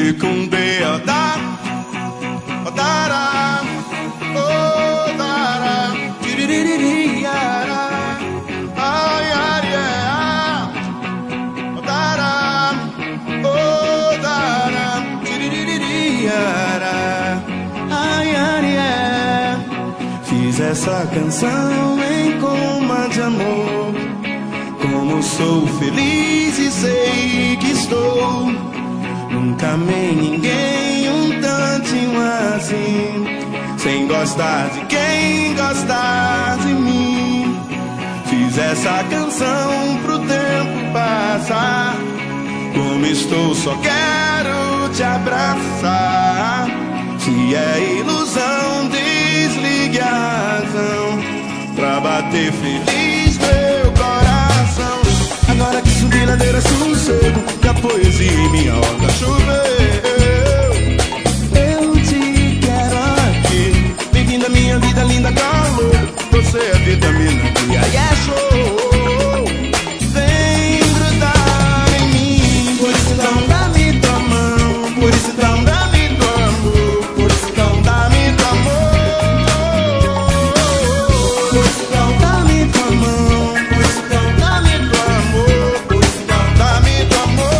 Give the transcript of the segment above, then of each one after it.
Fiz essa canção em coma de amor. Como sou feliz e sei que estou. Nunca amei ninguém um tantinho assim, sem gostar de quem gosta de mim. Fiz essa canção pro tempo passar. Como estou, só quero te abraçar. Se é ilusão, desligue a razão pra bater feliz meu coração. Agora que subi ladeira sossego, que a poesia em minha horta choveu. Eu te quero aqui, bem-vindo à minha vida, linda calor. Você é vitamina que aí é show. Vem grudar em mim, por isso então dá-me tua mão, por isso então dá-me tua amor, por isso então dá-me tua amor, por isso então dá-me tua mão, por isso então dá-me tua amor, por isso então dá-me tua amor.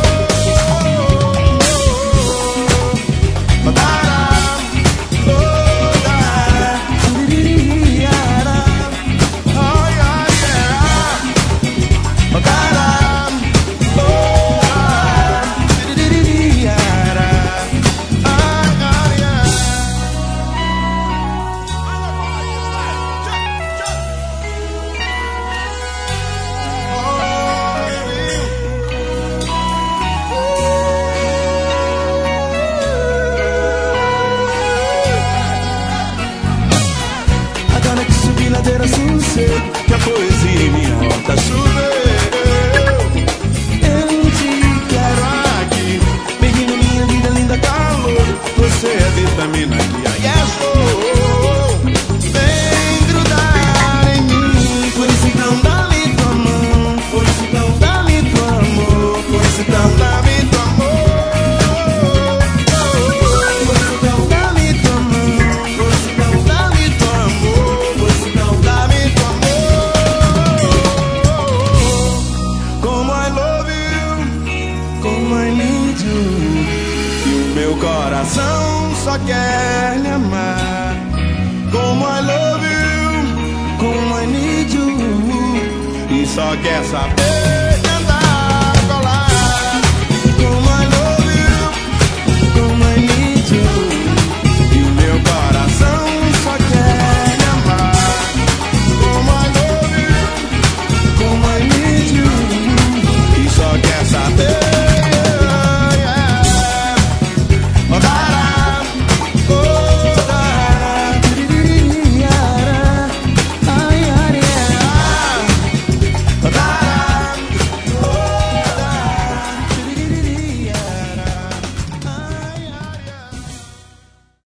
Ladeira sossego, que a poesia em minha horta choveu. Eu te quero aqui, bem-vindo minha vida, linda calor. Você é vitamina que aí é show. Vem grudar em mim, por isso então dá-me tua mão, por isso então dá-me tua amor, por isso então dá-me tua amor. Meu coração só quer lhe amar. Como I love you, como I need you, e só quer saber